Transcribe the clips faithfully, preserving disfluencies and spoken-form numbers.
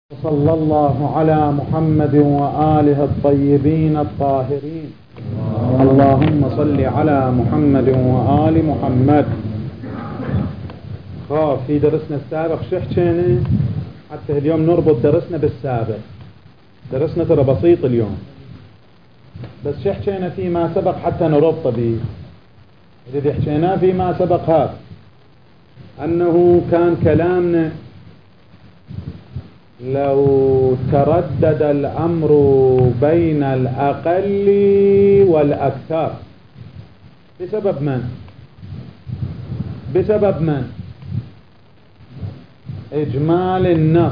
صلى الله على محمد وآله الطيبين الطاهرين. اللهم صل على محمد وآل محمد. خاف في درسنا السابق شو حكينا حتى اليوم نربط درسنا بالسابق. درسنا ترى بسيط اليوم، بس شو حكينا فيما سبق حتى نربط به. الذي حكيناه فيما سبق هذا أنه كان كلامنا لو تردد الأمر بين الأقل والأكثر بسبب من؟ بسبب من؟ إجمال النص،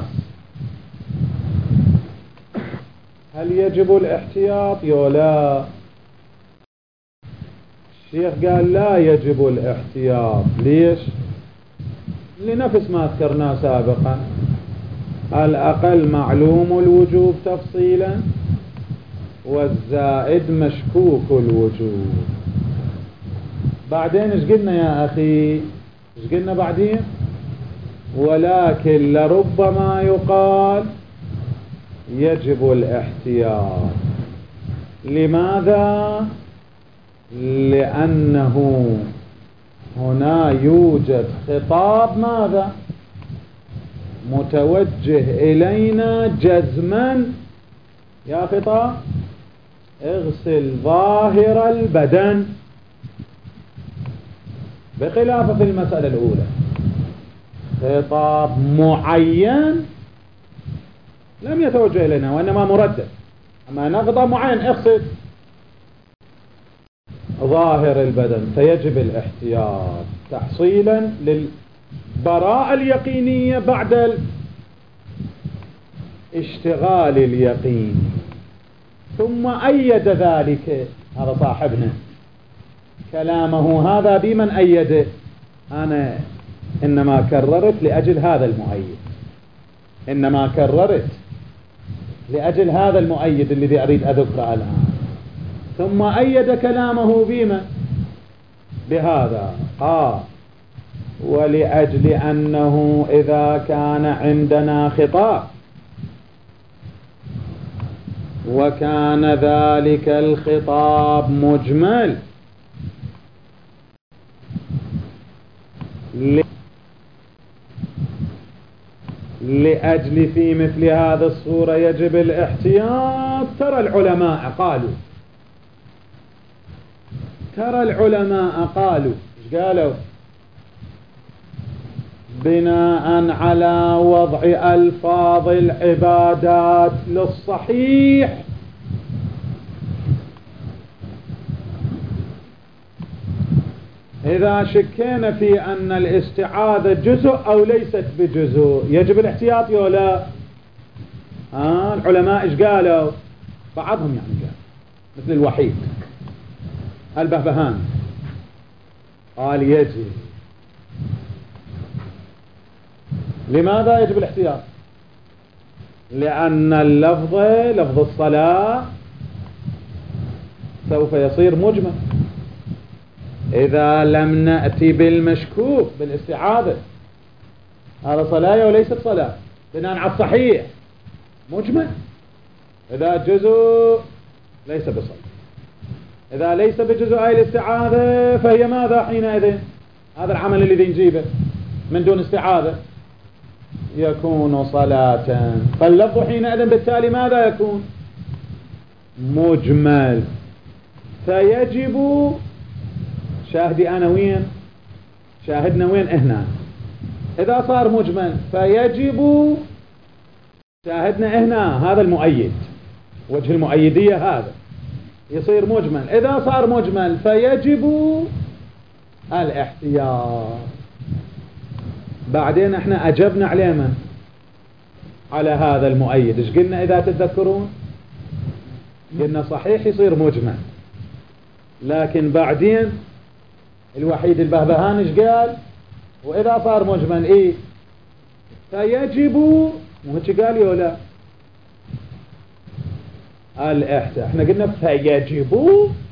هل يجب الاحتياط يا لا؟ الشيخ قال لا يجب الاحتياط. ليش؟ لنفس ما ذكرناه سابقا، الأقل معلوم الوجوب تفصيلا والزائد مشكوك الوجوب. بعدين ايش قلنا يا أخي؟ ايش قلنا بعدين؟ ولكن لربما يقال يجب الاحتياط. لماذا؟ لأنه هنا يوجد خطاب ماذا؟ متوجه إلينا جزما، يا خطاب اغسل ظاهر البدن، بخلاف في المسألة الأولى خطاب معين لم يتوجه إلينا وإنما مردد. أما نقضى معين اغسل ظاهر البدن فيجب الاحتياط تحصيلا للبراءة اليقينية بعد الاشتغال اليقيني. ثم أيد ذلك هذا صاحبنا كلامه هذا بمن أيده؟ أنا إنما كررت لأجل هذا المؤيد، إنما كررت لأجل هذا المؤيد الذي أريد أذكره الآن. ثم أيد كلامه بما؟ بهذا قال ولأجل أنه إذا كان عندنا خطاب وكان ذلك الخطاب مجمل لأجل في مثل هذا الصورة يجب الاحتياط. ترى العلماء قالوا ترى العلماء قالوا ايش قالوا؟ بناء على وضع ألفاظ العبادات للصحيح إذا شكينا في أن الاستعاذة جزء أو ليست بجزء يجب الاحتياط يا لا؟ آه العلماء ايش قالوا؟ بعضهم يعني قال مثل الوحيد البهبهاني قال يجب. لماذا يجب الاحتياط؟ لأن اللفظ لفظ الصلاة سوف يصير مجمل إذا لم نأتي بالمشكوك بالاستعاذة. هذا صلاة وليست صلاة بناء على الصحيح مجمل. إذا جزء ليس بصلاة، إذا ليس بجزء أي الاستعاذة فهي ماذا حينئذ؟ هذا العمل الذي نجيبه من دون استعاذة يكون صلاة. فاللفظ حينئذ بالتالي ماذا يكون؟ مجمل. فيجب شاهدي أنا وين؟ شاهدنا وين؟ هنا. إذا صار مجمل فيجب شاهدنا هنا، هذا المؤيد وجه المؤيدية هذا يصير مجمل. إذا صار مجمل فيجب الاحتياط. بعدين احنا أجبنا عليه من؟ على هذا المؤيد. ايش قلنا إذا تتذكرون؟ قلنا صحيح يصير مجمل، لكن بعدين الوحيد البهبهاني ايش قال؟ وإذا صار مجمل ايه فيجب، مو هيك قال يا لا؟ الاحتياط. احنا قلنا فيجب،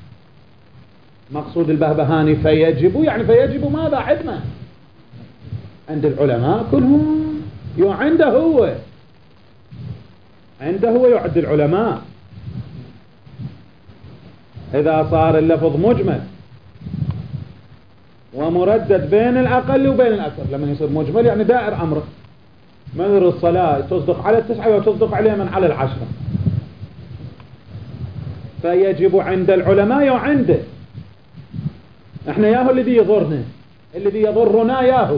مقصود البهبهاني فيجب يعني فيجب ماذا؟ عدمه عند العلماء كلهم يو عنده هو عنده هو يعد العلماء. إذا صار اللفظ مجمل ومردد بين الأقل وبين الأكثر، لما يصير مجمل يعني دائر أمره، مثل الصلاة تصدق على التسعة وتصدق عليها من على العشرة، فيجب عند العلماء وعنده. احنا ياهو الذي يضرنا، الذي يضرنا ياهو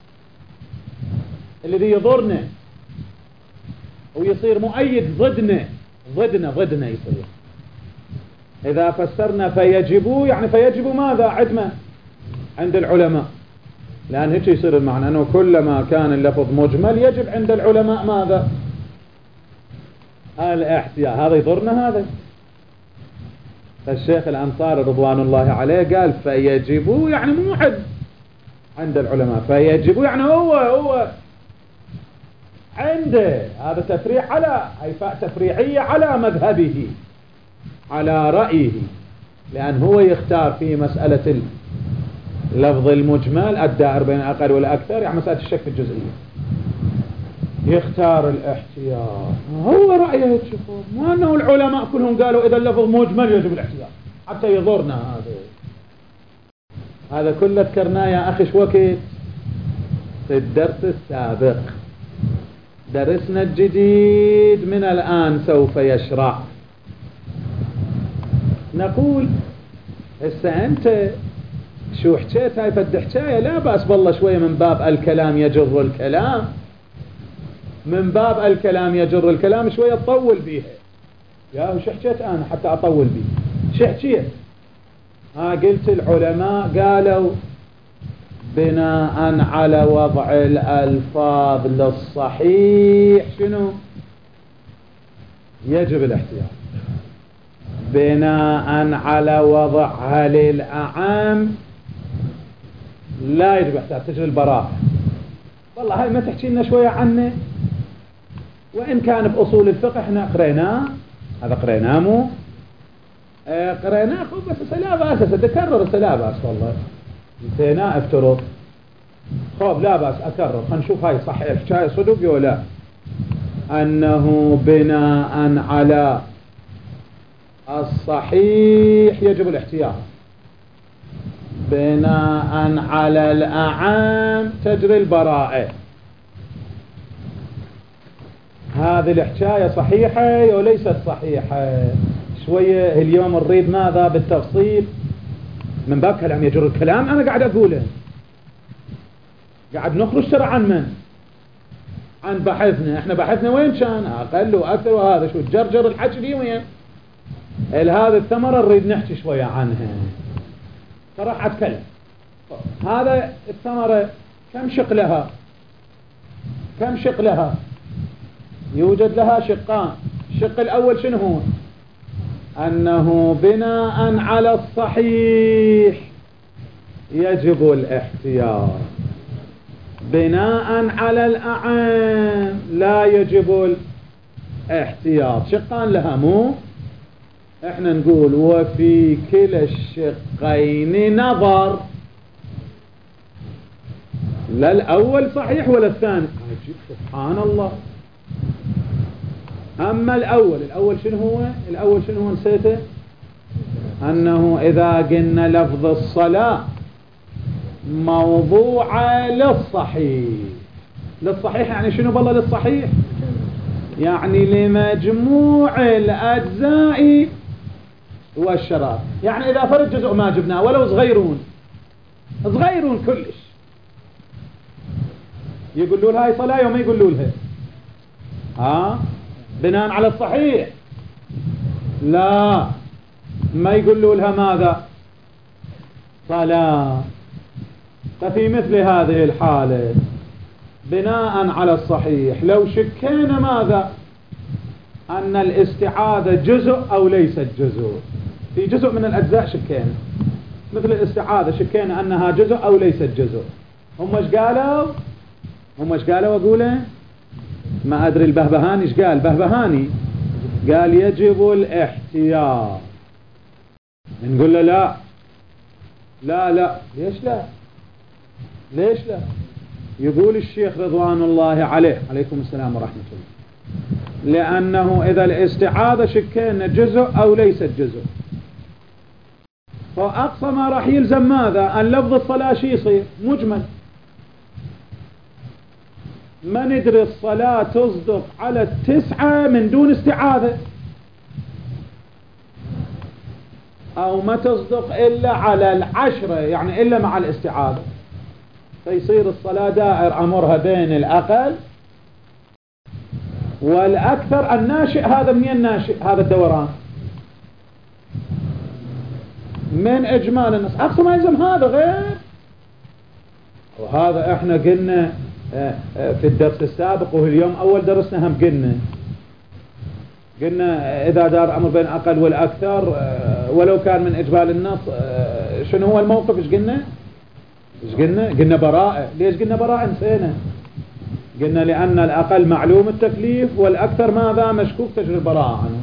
الذي يضرنا ويصير مؤيد ضدنا ضدنا ضدنا يصير. إذا فسرنا فيجب يعني فيجب ماذا؟ عدمه عند العلماء، لأن هيك يصير المعنى أنه كلما كان اللفظ مجمل يجب عند العلماء ماذا؟ الاحتياط. هذا يضرنا هذا. فالشيخ الأنصاري رضوان الله عليه قال فيجب يعني مو عد عند العلماء، فيجب يعني هو هو عنده. هذا تفريع على هيفاء تفريعية على مذهبه على رأيه، لأن هو يختار في مسألة اللفظ المجمل الدائر بين الأقل والأكثر، يعني مسألة الشك الجزئية يختار الاحتياط. هو رأيه تشوفون، مو أنه العلماء كلهم قالوا إذا اللفظ مجمل يجب الاحتياط حتى يضرنا. هذا هذا كله ذكرناه يا أخي شو وقت في الدرس السابق. درسنا الجديد من الآن سوف يشرع. نقول هسه أنت شو حكيت هاي فد حكاية لا بأس بالله شوية من باب الكلام يجر الكلام، من باب الكلام يجر الكلام شوية تطول بيها. يا وش حكيت أنا حتى أطول بيه؟ شو حكيت؟ ها قلت العلماء قالوا بناء على وضع الألفاظ للصحيح شنو؟ يجب الاحتياط. بناء على وضعها للأعام لا يجب الاحتياط، تجري البراءة. والله هاي ما تحكي لنا شوية عنه، وإن كان بأصول الفقه احنا قريناه، هذا قريناه مو اه قريناه خب بس لا بأس تكرر لا بأس والله نسيناه افترض خب لا بأس أكرر. خلينا هاي صحيح الحكاية صدق ولا أنه بناء على الصحيح يجب الاحتياط، بناء على الأعام تجري البراءة. هذه الحكاية صحيحة وليست صحيحة؟ شوية اليوم نريد ماذا بالتفصيل من باب كلام يجر الكلام. أنا قاعد أقوله، قاعد نخرج ترى عن من؟ عن بحثنا. احنا بحثنا وين كان؟ أقل وأكثر. وهذا شو جرجر الحكي دي وين؟ هذه الثمرة نريد نحكي شوية عنها. فراح أتكلم. هذا الثمرة كم شق لها؟ كم شق لها؟ يوجد لها شقان. الشق الأول شنو هو؟ أنه بناء على الصحيح يجب الاحتياط، بناء على الأعام لا يجب الاحتياط. شقان لها مو؟ احنا نقول وفي كلا الشقين نظر، لا الأول صحيح ولا الثاني. سبحان الله. أما الأول الأول شنو هو؟ الأول شنو هو نسيته؟ أنه إذا قلنا لفظ الصلاة موضوع للصحيح. للصحيح يعني شنو بالله للصحيح؟ يعني لمجموع الأجزاء والشرائط. يعني إذا فرد جزء ما جبناه ولو صغيرون صغيرون كلش يقولوا لها هاي صلاة يوم يقولوا لها ها بناء على الصحيح لا ما يقولوا لها ماذا صلاة. ففي مثل هذه الحالة بناء على الصحيح لو شكينا ماذا أن الاستعاذة جزء أو ليست جزء، في جزء من الأجزاء شكينا مثل الاستعاذة شكينا أنها جزء أو ليست جزء. هم ايش قالوا؟ هم ايش قالوا أقوله؟ ما أدري البهبهاني ايش قال؟ بهبهاني قال يجب الاحتياط. نقول له لا لا لا. ليش لا؟ ليش لا؟ يقول الشيخ رضوان الله عليه عليكم السلام ورحمة الله، لأنه إذا الاستعاذة شكينا جزء أو ليست جزء، فأقصى ما راح يلزم ماذا؟ أن لفظ الصلاة شي يصير مجمل. ما ندري الصلاة تصدق على التسعة من دون استعاذة، أو ما تصدق إلا على العشرة يعني إلا مع الاستعاذة، فيصير الصلاة دائر أمرها بين الأقل والأكثر. الناشئ هذا من الناشئ هذا الدوران من إجمال النص، أقصى ما يلزم هذا غير. وهذا إحنا قلنا في الدرس السابق، واليوم أول درسنا هم قلنا قلنا إذا دار أمر بين أقل والأكثر ولو كان من إجمال النص، شنو هو الموقف؟ إيش قلنا؟ إيش قلنا؟ قلنا براءة. ليش قلنا براءة؟ نسينا. قلنا لأن الأقل معلوم التكليف والأكثر ماذا؟ مشكوك تجري البراءة عنه.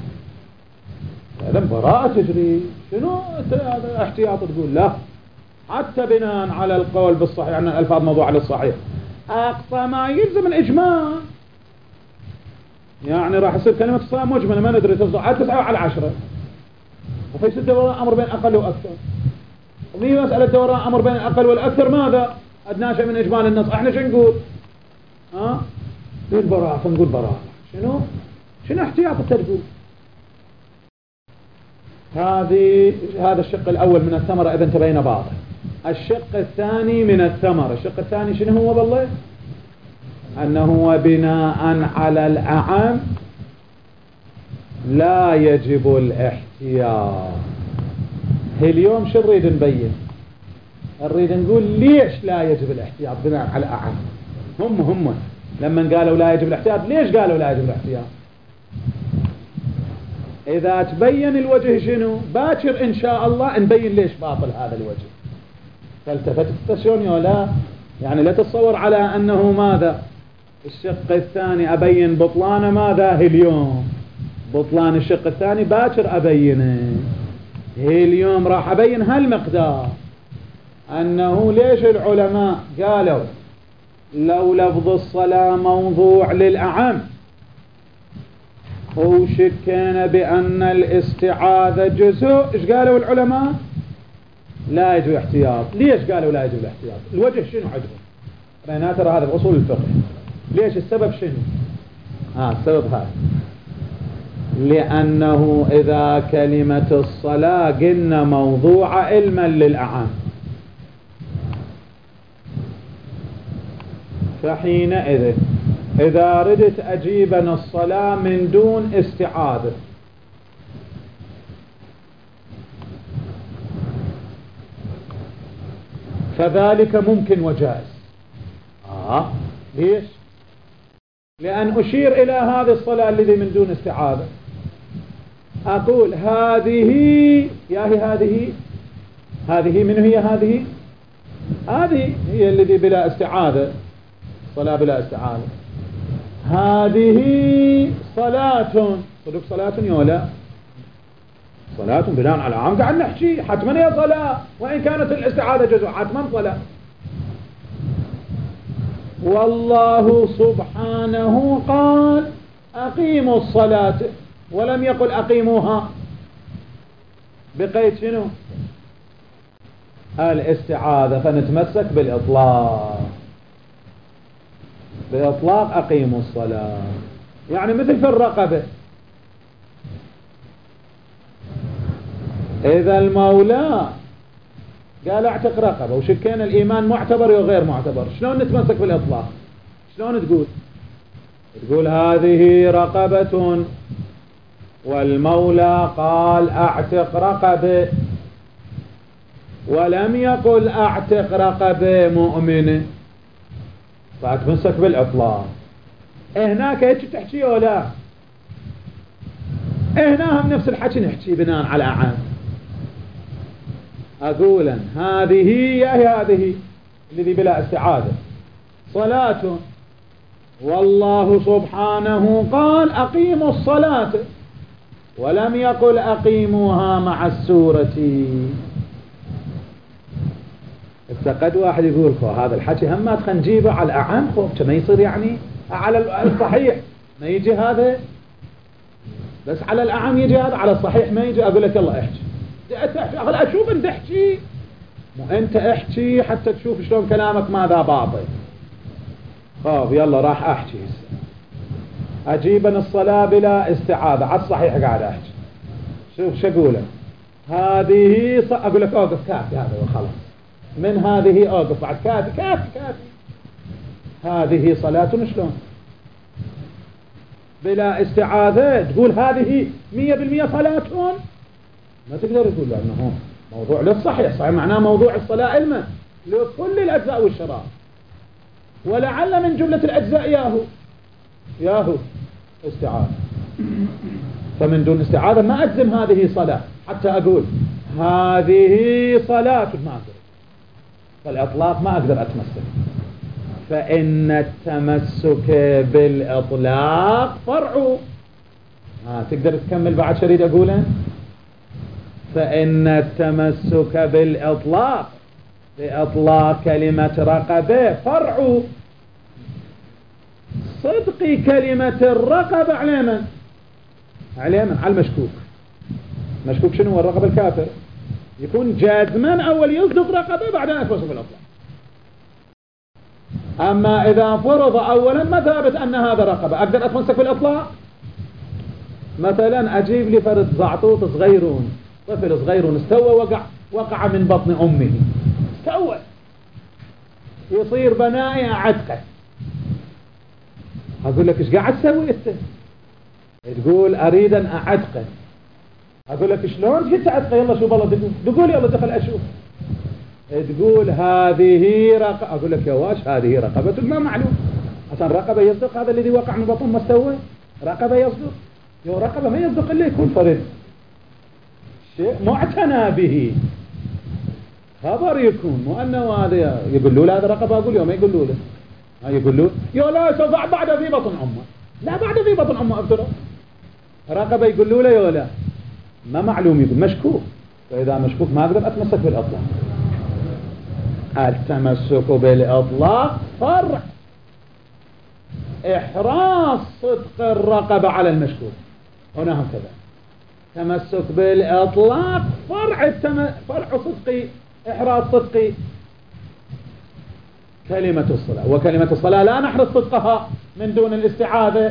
لأن براءة تجري شنو؟ هذا احتياط تقول لا، حتى بناء على القول بالصحيح أن يعني الألفاظ موضوع على الصحيح أقصى ما يلزم الإجمال، يعني راح يصير كلمة الصلاة مجملة ما ندري تصدق على تسعة وعلى عشرة، وفي دوران أمر بين أقل وأكثر. ومي مسألة دوران أمر بين الأقل والأكثر ماذا؟ أدنى شيء من إجمال النص. إحنا شو نقول؟ ها؟ نقول براءة، فنقول براءة. شنو؟ شنو احتياط الترجمة؟ هذه هذا الشق الأول من الثمرة إذا انتبهنا بعضه. الشق الثاني من الثمرة، الشق الثاني شنو هو بالله؟ أنه هو بناء على الأعم لا يجب الاحتياط. اليوم شو نريد نبين؟ نريد نقول ليش لا يجب الاحتياط بناء على الأعم. هم هم لما قالوا لا يجب الاحتياط، ليش قالوا لا يجب الاحتياط؟ إذا تبين الوجه شنو باكر إن شاء الله نبين ليش باطل هذا الوجه. فالتفتت شلون ولا يعني لا تتصور على أنه ماذا الشق الثاني أبين بطلان ماذا اليوم، بطلان الشق الثاني باكر أبينه. اليوم راح أبين هالمقدار أنه ليش العلماء قالوا لو لفظ الصلاة موضوع للأعم وشكينا بأن الاستعاذة جزء. إيش قالوا العلماء؟ لا يجب الاحتياط. ليش قالوا لا يجب الاحتياط؟ الوجه شنو عندهم؟ أنا ترى هذا بأصول الفقه. ليش السبب شنو؟ آه السبب هذا لأنه إذا كلمة الصلاة قلنا موضوع علما للأعم، فحينئذ إذا ردت أجيبنا الصلاة من دون استعاذة فذلك ممكن وجائز. آه ليش؟ لأن أشير إلى هذه الصلاة التي من دون استعاذة، أقول هذه يا هي هذه هذه من هي هذه هذه هي التي بلا استعاذة، صلاة بلا استعاذة. هذه صلاة صدق صلاة يولا صلاة بناء على عام قاعد نحكي حتما هي صلاة، وإن كانت الاستعاذة جزء حتما صلاة. والله سبحانه قال أقيموا الصلاة ولم يقل أقيموها بقيد شنو؟ الاستعاذة. فنتمسك بالإطلاق، بإطلاق أقيموا الصلاة، يعني مثل في الرقبة إذا المولى قال اعتق رقبة وشكينا الإيمان معتبر وغير معتبر، شلون نتمسك بالإطلاق؟ شلون تقول؟ تقول هذه رقبة والمولى قال اعتق رقبة ولم يقل اعتق رقبة مؤمنة، فأتمسك بالإطلاق. هناك هيك تحكي ولا هنا هم نفس الحكي نحكي بناء على عام. أقولا هذه يا هي هذه الذي بلا استعاذة صلاة والله سبحانه قال أقيموا الصلاة ولم يقل أقيموها مع السورة. قد واحد يقول هذا الحكي هم ما تخنجيبه على الأعام خب كما يصير يعني على الصحيح ما يجي هذا، بس على الأعم يجي هذا، على الصحيح ما يجي. أقول لك يلا احكي، أقول أشوف أنت احكي، مو أنت احكي حتى تشوف شلون كلامك ماذا باطل. خاف يلا راح أحكي. أجيبا الصلاة بلا استعاذة، على الصحيح قاعد أحكي. شوف شو أقوله، هذه ص... أقول لك أوقف كافي هذا وخلاص، من هذه أوقف بعد كافي كافي كافي. هذه صلاة شلون بلا استعاذة؟ تقول هذه مية بالمية صلاة؟ ما تقدر تقول، لأنه موضوع للصحيح صحيح، معناه موضوع الصلاة علما لكل الأجزاء والشرائط، ولعل من جملة الأجزاء ياهو ياهو استعاذة. فمن دون استعاذة ما أجزم هذه صلاة، حتى أقول هذه صلاة ما أقدر، فالإطلاق ما أقدر أتمسك. فإن التمسك بالإطلاق فرع. ها تقدر تكمل بعد شريد أقوله؟ فإن التمسك بالإطلاق بإطلاق كلمة رقبة فرع صدق كلمة الرقبة على من؟ على من؟ على المشكوك. مشكوك شنو هو؟ الرقبة الكافر يكون جازما أول يصدق رقبة بعدين أتمسك بالإطلاق. أما إذا فرض أولا ما ثابت أن هذا رقبة، أقدر أتمسك بالإطلاق؟ مثلا أجيب لي فرد زعطوط صغيرون، طفل صغيرون استوى وقع وقع من بطن أمه، استوى يصير بنايا عتقه. أقول لك إيش قاعد تسوي أنت؟ تقول أريد أن أعتقه. أقول لك شلون قلت أعتقه؟ يلا شوف الله تقول يلا دخل أشوف. تقول هذه رقبة. أقول لك يا واش هذه رقبة ما معلوم، أصلا رقبة يصدق هذا الذي وقع من بطن ما استوى؟ رقبة يصدق؟ يو رقبة ما يصدق إلا يكون فرد شيء معتنى به، خبر يكون، مو أنه هذا يقولوا له هذا رقبة. أقول يوم ما يقولوا له، ما يقولوا يو لا سوف بعد في بطن أمه، لا بعد في بطن أمه أفترض رقبة يقولوا له يو لا ما معلوم، يقول مشكوك. فإذا مشكوك ما أقدر أتمسك بالإطلاق. التمسك بالإطلاق فرع إحراص صدق الرقبة على المشكوك. هنا هكذا تمسك بالإطلاق فرع التم... فرع صدق إحراص صدق كلمة الصلاة. وكلمة الصلاة لا نحرص صدقها من دون الاستعاذة.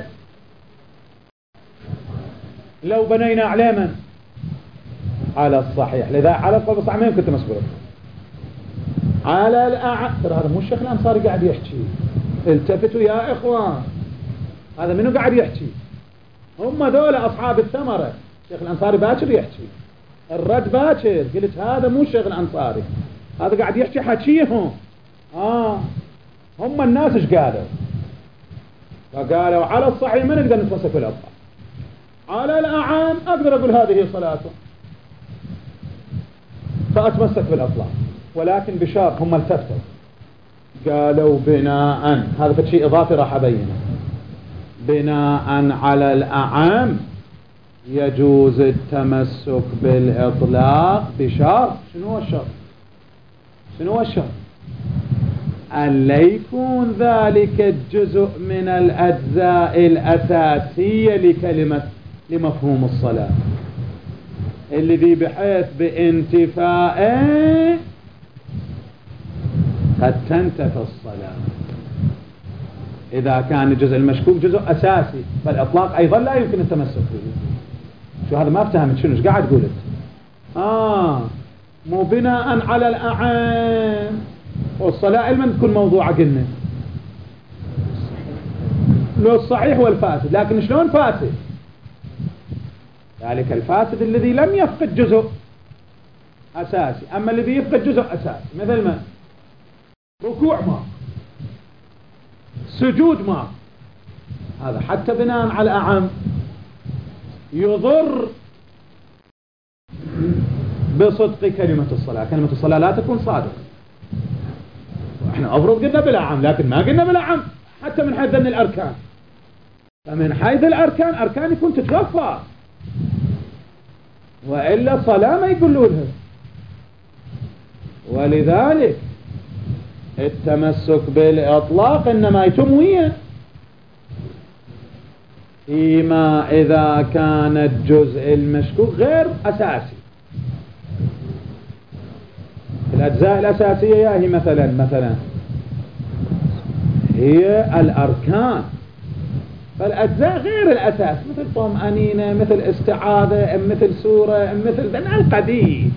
لو بنينا على من؟ على الصحيح. لذا على القول الصحيح ما يمكن تمسك بالإطلاق. على الأع... ترى هذا مو الشيخ الأنصاري قاعد يحكي، التفتوا يا إخوان، هذا منو قاعد يحكي؟ هم ذولا أصحاب الثمرة. الشيخ الأنصاري باكر يحكي، الرد باكر. قلت هذا مو الشيخ الأنصاري، هذا قاعد يحكي حكيهم. آه هم الناس ايش قالوا؟ فقالوا على الصحيح ما نقدر نتمسك بالإطلاق، على الأعام أقدر أقول هذه صلاته فأتمسك بالإطلاق، ولكن بشرط. هم التفتوا قالوا بناء، هذا فشي إضافي راح أبينه، بناء على الأعام يجوز التمسك بالإطلاق بشرط. شنو هو الشرط؟ شنو هو الشرط؟ أن لا يكون ذلك الجزء من الأجزاء الأساسية لكلمة لمفهوم الصلاة، الذي بحيث بانتفائه قد تنتفي الصلاة. إذا كان الجزء المشكوك جزء أساسي فالإطلاق أيضا لا يمكن التمسك به. شو هذا ما افتهمت؟ شنو ايش قاعد قلت؟ آه مو بناء على الأعام. والصلاة علما تكون موضوعة قلنا لو الصحيح والفاسد، لكن شلون فاسد؟ ذلك الفاسد الذي لم يفقد جزء أساسي. أما الذي يفقد جزء أساسي مثل ما ركوع ما، سجود ما، هذا حتى بناء على أعم يضر بصدق كلمة الصلاة. كلمة الصلاة لا تكون صادقة. احنا أفرض قلنا بالأعم، لكن ما قلنا بالأعم حتى من حيث أن الأركان. فمن حيث الأركان أركان يكون تتوفى، وإلا صلاة ما يقولوا لها. ولذلك التمسك بالإطلاق إنما يتم ويا فيما إذا كان الجزء المشكوك غير أساسي. الأجزاء الأساسية هي مثلا مثلا هي الأركان، فالأجزاء غير الأساس مثل طمأنينة، مثل استعاذة، مثل سورة، مثل بناء القديم،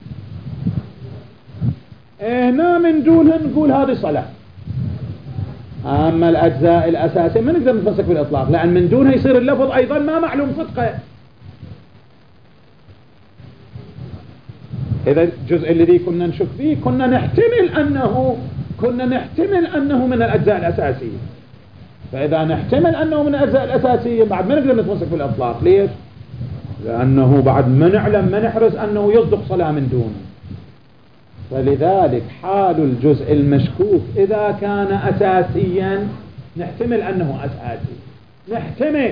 هنا من دونها نقول هذه صلاة. أما الأجزاء الأساسية ما نقدر نتمسك بالإطلاق، لأن من دونها يصير اللفظ أيضا ما معلوم صدقه. إذا الجزء الذي كنا نشك فيه كنا نحتمل أنه كنا نحتمل أنه من الأجزاء الأساسية، فإذا نحتمل أنه من الأجزاء الأساسية بعد ما نقدر نتمسك بالإطلاق. ليش؟ لأنه بعد ما نعلم ما نحرص أنه يصدق صلاة من دونه. فلذلك حال الجزء المشكوك إذا كان أساسيا نحتمل أنه أساسي، نحتمل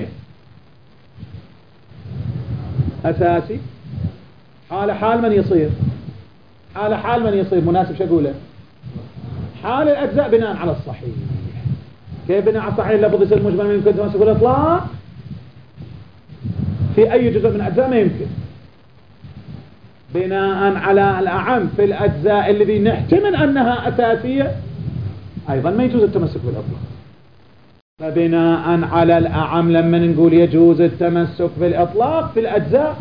أساسي حال حال من يصير حال حال من يصير مناسب. شو أقوله؟ حال الأجزاء بناء على الصحيح. كيف بناء على الصحيح؟ لفظ يصير مجمل ما يمكن تمسك بالإطلاق في أي جزء من الأجزاء ما يمكن. بناء على الأعم في الأجزاء الذي نحتمل أنها أساسية أيضا ما يجوز التمسك بالإطلاق. فبناء على الأعم لما نقول يجوز التمسك بالإطلاق في الأجزاء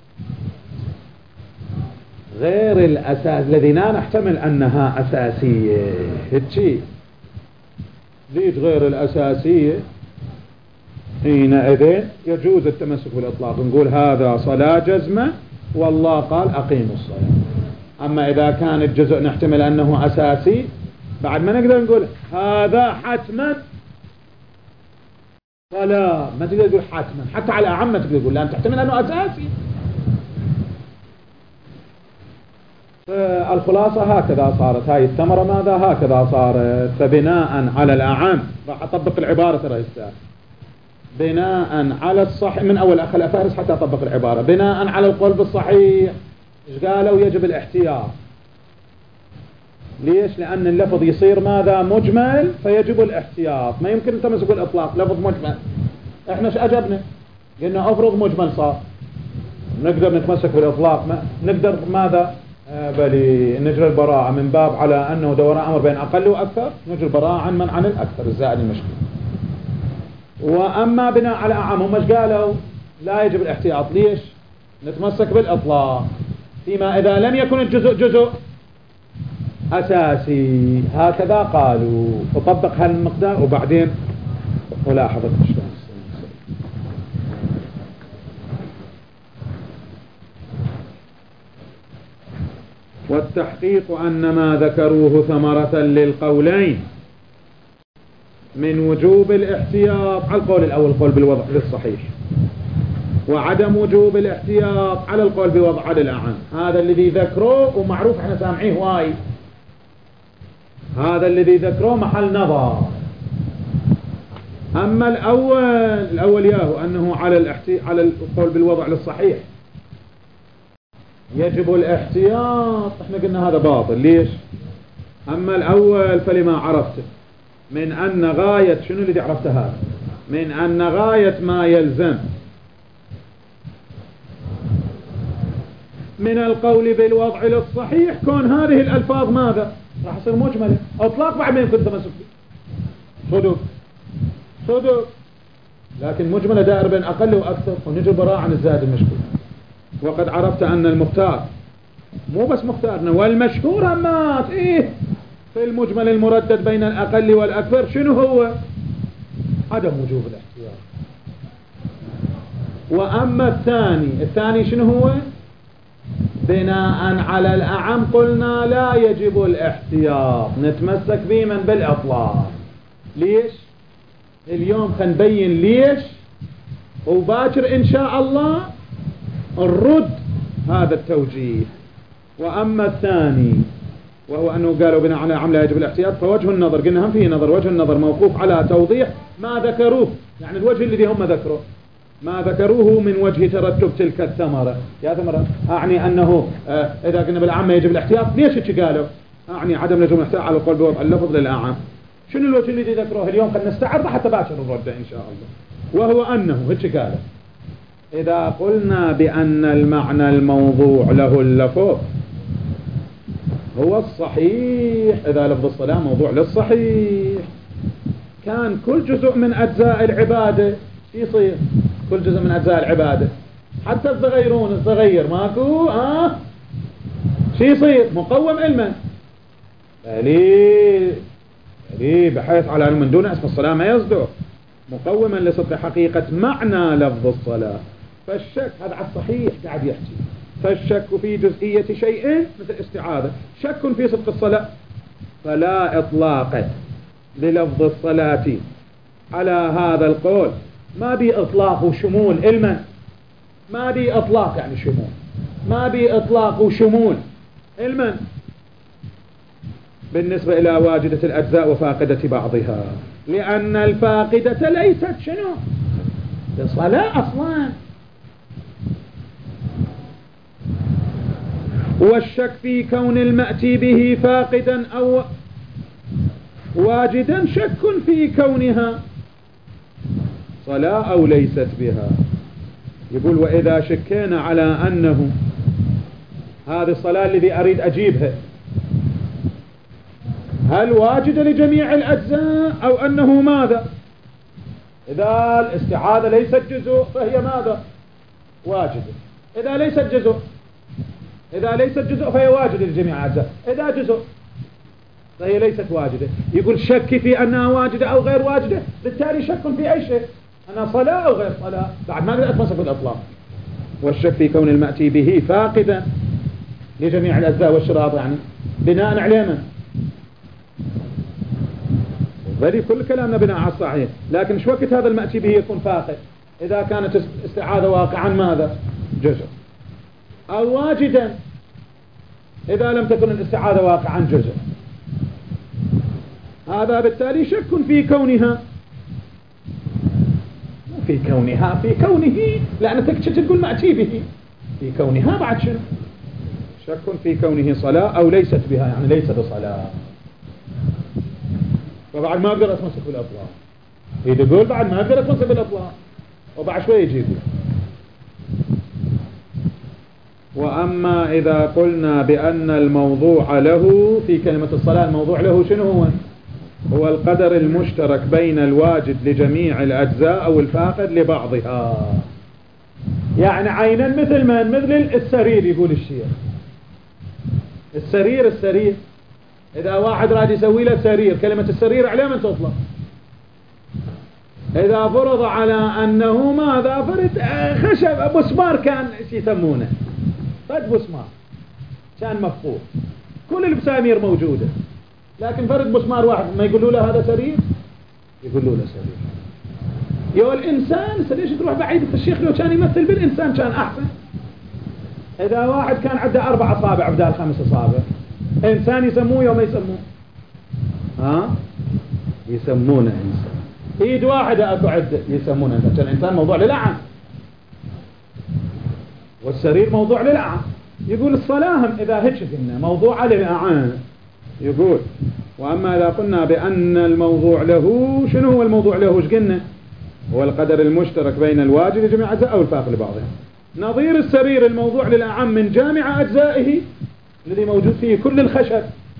غير الأساس الذي لا نحتمل أنها أساسية، هتشي ذيك غير الأساسية حينئذ يجوز التمسك بالإطلاق، نقول هذا صلاة جزمة والله قال أقيموا الصلاة. أما إذا كان الجزء نحتمل أنه أساسي بعد ما نقدر نقول هذا حتما صلاة، ما تقدر تقول حتما، حتى على أعم ما تقدر تقول لأن تحتمل أنه أساسي. الخلاصة هكذا صارت هاي الثمرة، ماذا هكذا صارت. فبناء على الأعم راح أطبق العبارة ترى هسه بناء على الصحيح من أول أخل أفارس حتى أطبق العبارة. بناء على القول بالصحيح إيش قالوا؟ يجب الاحتياط. ليش؟ لأن اللفظ يصير ماذا؟ مجمل، فيجب الاحتياط. ما يمكن التمسك بالإطلاق لفظ مجمل. إحنا إيش أجبنا؟ قلنا أفرض مجمل صار نقدر نتمسك بالإطلاق، ما نقدر ماذا؟ آه بل نجري البراءة من باب على أنه دوران أمر بين أقل وأكثر، نجري البراءة عن من عن الأكثر الزائد المشكل. وأما بناء على أعم هم ايش قالوا؟ لا يجب الاحتياط. ليش؟ نتمسك بالإطلاق فيما إذا لم يكن الجزء جزء أساسي. هكذا قالوا. وطبق هالمقدار وبعدين ملاحظة شلون. والتحقيق أن ما ذكروه ثمرة للقولين من وجوب الاحتياط على القول الأول القول بالوضع للصحيح، وعدم وجوب الاحتياط على القول بوضع على الأعم. هذا الذي ذكروه ومعروف احنا سامعيه واي، هذا الذي ذكروه محل نظر. أما الأول الأول ياهو أنه على الاحتي على القول بالوضع للصحيح يجب الاحتياط، احنا قلنا هذا باطل. ليش؟ أما الأول فلما عرفته من أن غاية شنو اللي عرفته هذا؟ من أن غاية ما يلزم من القول بالوضع للصحيح كون هذه الألفاظ ماذا؟ راح يصير مجملة. أطلاق بعد ما يمكن تمسك به صدق صدق، لكن مجملة دائر بين أقل وأكثر، ونجي براء عن الزائد المشكور. وقد عرفت أن المختار مو بس مختارنا والمشهور همات إيه في المجمل المردد بين الأقل والأكثر شنو هو؟ عدم وجوب الاحتياط. وأما الثاني الثاني شنو هو؟ بناء على الأعم قلنا لا يجب الاحتياط، نتمسك به من بالإطلاق. ليش؟ اليوم خنبين ليش، وباكر إن شاء الله الرد هذا التوجيه. وأما الثاني وهو أنه قالوا بناء على الأعم لا يجب الاحتياط، فوجه النظر قلنا هم فيه نظر. وجه النظر موقوف على توضيح ما ذكروه، يعني الوجه الذي هم ذكروه ما ذكروه من وجه ترتب تلك الثمرة. يا ثمرة أعني أنه آه إذا قلنا بالأعم يجب الاحتياط ليش هيك قالوا؟ أعني عدم لزوم الاحتياط على القول بوضع اللفظ للأعم. شنو الوجه الذي ذكروه اليوم؟ خلينا نستعرض حتى باكر الرد إن شاء الله. وهو أنه هيك قال إذا قلنا بأن المعنى الموضوع له اللفظ هو الصحيح، إذا لفظ الصلاة موضوع للصحيح كان كل جزء من أجزاء العبادة يصير كل جزء من أجزاء العبادة حتى الصغيرون الصغير ماكو آه شي يصير مقوم علما ليه ليه بحيث على أنه من دون اسم الصلاة ما يصدق مقوما لصدق حقيقة معنى لفظ الصلاة. فالشك هذا على الصحيح قاعد يحكي، فالشك في جزئية شيء مثل استعاذة شك في صدق الصلاة، فلا إطلاق للفظ الصلاة على هذا القول، ما بي إطلاق وشمول علما، ما بي إطلاق يعني شمول، ما بي إطلاق وشمول علما بالنسبة إلى واجدة الأجزاء وفاقدة بعضها، لأن الفاقدة ليست شنو الصلاة أصلا. والشك في كون المأتي به فاقدا أو واجدا شك في كونها صلاة أو ليست بها. يقول وإذا شكينا على أنه هذه الصلاة الذي أريد أجيبها هل واجدة لجميع الأجزاء أو أنه ماذا؟ إذا الاستعاذة ليست جزء فهي ماذا؟ واجدة. إذا ليست جزء إذا ليست جزء فهي واجدة لجميع الأجزاء، إذا جزء فهي ليست واجدة. يقول شك في أنها واجدة أو غير واجدة، بالتالي شك في أي شيء، أنها صلاة أو غير صلاة، بعد ما نقدر أتمسك بالإطلاق. والشك في كون المأتي به فاقدا لجميع الأجزاء والشراط يعني بناء على من؟ بل كل كلامنا بناء على الصحيح، لكن شو وقت هذا المأتي به يكون فاقد؟ إذا كانت استعاذة واقعا ماذا؟ جزء، أو واجدا إذا لم تكن الاستعاذة واقعا جزء، هذا بالتالي شك في كونها في كونها في كونه، لأن تقول مأتي به في كونها بعد شنو؟ شك في كونه صلاة أو ليست بها يعني ليس بصلاة، فبعد ما أقدر أتمسك بالأطلاق. يقول بعد ما أقدر أتمسك بالأطلاق وبعد شوي يجيب. وأما إذا قلنا بأن الموضوع له في كلمة الصلاة الموضوع له شنو هو؟ هو القدر المشترك بين الواجد لجميع الأجزاء أو الفاقد لبعضها، يعني عينا مثل من؟ مثل السرير. يقول الشيخ السرير السرير إذا واحد راد يسوي له سرير، كلمة السرير عليه من تطلق؟ إذا فرض على أنه ماذا؟ فرد خشب مسمار كان يسمونه فرد مسمار كان مفقود، كل البسامير موجودة، لكن فرد مسمار واحد ما يقولوا له هذا سرير؟ يقولوا له سرير. يو الإنسان ليش تروح بعيد؟ الشيخ لو كان يمثل بالإنسان كان أحسن. إذا واحد كان عنده أربع أصابع بدال خمس أصابع، إنسان يسموه يوم يسموه ها يسمونه إنسان. إيد واحدة أكو عدة يسمونه إنسان. كان إنسان موضوع للعن والسرير موضوع للعن. يقول الصلاة هم إذا هيك قلنا موضوع للعن. يقول وأما إذا قلنا بأن الموضوع له شنو هو الموضوع له؟ ايش قلنا؟ هو القدر المشترك بين الواجد لجميع أجزاء أو الفاقد لبعضها، نظير السرير الموضوع للأعم من جامع أجزائه الذي موجود فيه كل الخشب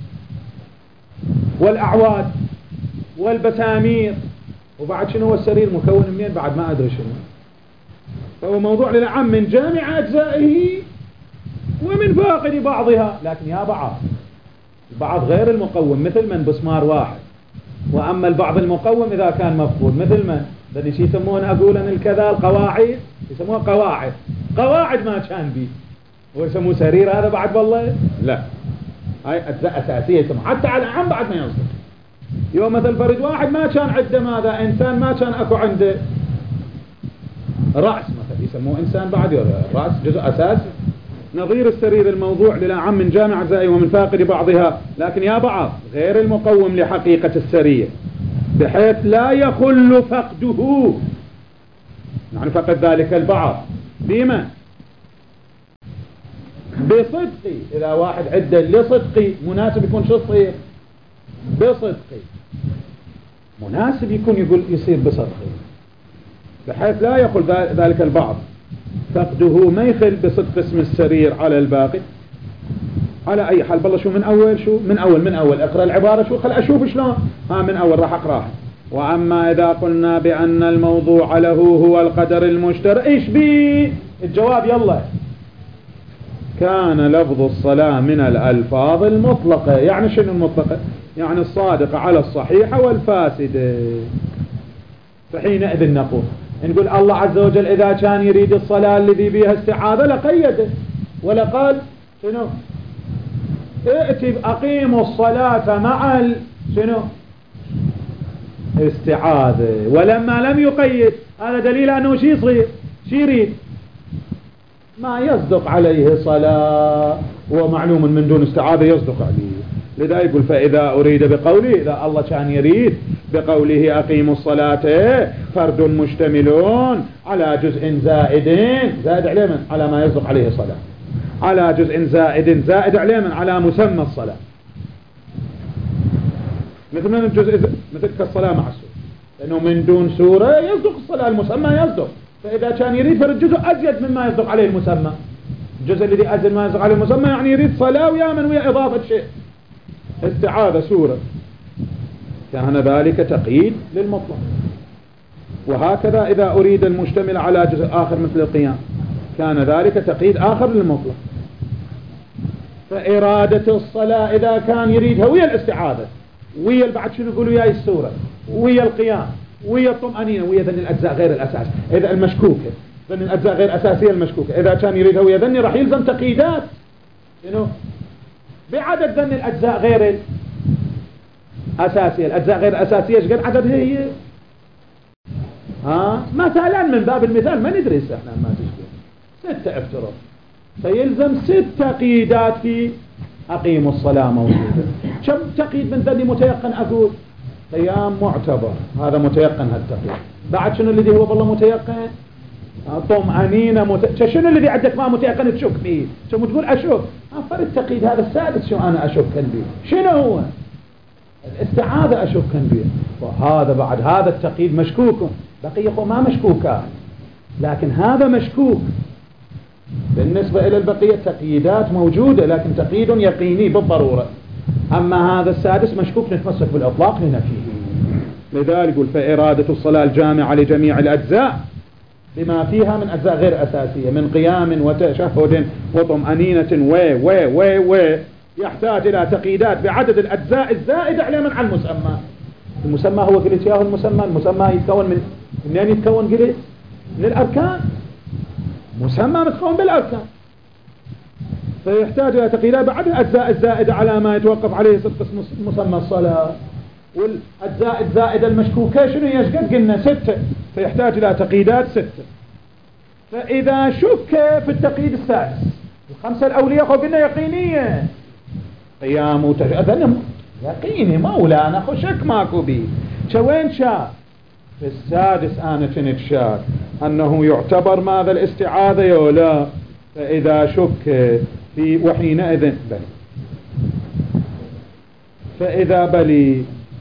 والأعواد والبسامير. وبعد شنو هو السرير مكون منين؟ بعد ما أدري شنو. فهو موضوع للأعم من جامع أجزائه ومن فاقد بعضها، لكن يا بعض البعض غير المقوم مثل من بسمار واحد، وأما البعض المقوم إذا كان مفقود مثل من الذي شي يسمون أقولا الكذا القواعد يسموه قواعد قواعد ما كان بي ويسموه سرير هذا بعد والله لا، هاي أجزاء أساسية يسموه حتى على الأعم بعد ما يصدق. يوم مثل فرد واحد ما كان عنده ماذا؟ إنسان ما كان أكو عنده رأس مثلا يسموه إنسان بعد رأس جزء أساسي. نظير السرير الموضوع للأعم من جامع أجزائه ومن فاقد بعضها، لكن يا بعض غير المقوم لحقيقة السرير بحيث لا يخل فقده، يعني فقد ذلك البعض بما بصدقي. إذا واحد عدة لصدقي مناسب يكون شو صير؟ بصدقي مناسب يكون يقول يصير بصدقي. بحيث لا يقول ذلك البعض فقده ما يخل بصدق اسم السرير على الباقي. على أي حال بالله شو من أول شو من أول من أول أقرأ العبارة شو خل أشوف شلون ها من أول راح أقرأها. وأما إذا قلنا بأن الموضوع له هو القدر المشترك إيش بي الجواب يلا كان لفظ الصلاة من الألفاظ المطلقة. يعني شنو المطلقة؟ يعني الصادقة على الصحيحة والفاسدة. فحينئذ نقول نقول الله عز وجل إذا كان يريد الصلاة الذي بها استعاذة لقيده ولا قال شنو ائتي أقيموا الصلاة مع ال... شنو استعاذة. ولما لم يقيد هذا دليل أنه شي يصير شي يريد ما يصدق عليه صلاة ومعلوم من دون استعاذة يصدق عليه. لذا يقول فإذا أريد بقوله إذا الله كان يريد بقوله أقيموا الصلاة فرد مشتملون على جزء زائد زائد عليه من على ما يصدق عليه صلاة على جزء زائد زائد عليه من على مسمى الصلاة مثل من الجزء مثل كالصلاة مع السورة لأنه من دون سورة يصدق الصلاة المسمى يصدق. فإذا كان يريد فالجزء أزيد مما يصدق عليه المسمى. الجزء الذي أزيد ما يصدق عليه المسمى يعني يريد صلاة ويا من ويا إضافة شيء استعاذة سورة. كان ذلك تقييد للمطلق. وهكذا إذا أريد المشتمل على جزء آخر مثل القيام كان ذلك تقييد آخر للمطلق. فإرادة الصلاة إذا كان يريدها ويا الاستعاذة ويا بعد شنو يقولوا ويا السورة ويا القيام ويا الطمأنينة ويا ذن الأجزاء غير الأساس إذا المشكوكة ذن الأجزاء غير أساسية المشكوكة إذا كان يريدها ويا ذن راح يلزم تقييدات شنو بعدد ذن الأجزاء غير الأساسية. الأجزاء غير الأساسية ايش قد عددها هي؟ ها مثلا من باب المثال ما ندري احنا ما تشبه ستة افترض فيلزم ست تقييدات في أقيموا الصلاة موجودة. كم تقييد من ذلك متيقن أقول قيام معتبر هذا متيقن هالتقييد. بعد شنو الذي هو والله متيقن طمأنينة مت... شنو الذي عندك ما متيقن تشك فيه شو تقول أشك أفر التقييد هذا السادس شو أنا أشك به شنو هو الاستعاذة أشك به. وهذا بعد هذا التقييد مشكوك بقية ما مشكوكا لكن هذا مشكوك. بالنسبة إلى البقية تقييدات موجودة لكن تقييد يقيني بالضرورة. أما هذا السادس مشكوك نتمسك بالإطلاق لنفيه. لذلك يقول فإرادة الصلاة الجامعة لجميع الأجزاء بما فيها من أجزاء غير أساسية من قيام وتشهد وطمأنينة و و و و يحتاج إلى تقييدات بعدد الأجزاء الزائدة على من على المسمى. المسمى هو قلت ياه المسمى المسمى يتكون من منين يتكون قلت من الأركان مسمى متكون بالأركان فيحتاج إلى تقييدات بعد الأجزاء الزائدة على ما يتوقف عليه صدق مسمى الصلاة. والأجزاء الزائدة المشكوكة شنو يشقد قلنا ستة فيحتاج إلى تقييدات ستة. فإذا شك في التقييد السادس الخمسة الأولية قلنا يقينية قيام وتشهد يقيني مولانا خو شك ماكو بي شوين شاك في السادس أنا كنت شاك أنه يعتبر ماذا الاستعاذة يولا. فإذا شك في وحينئذ بلي فإذا بلي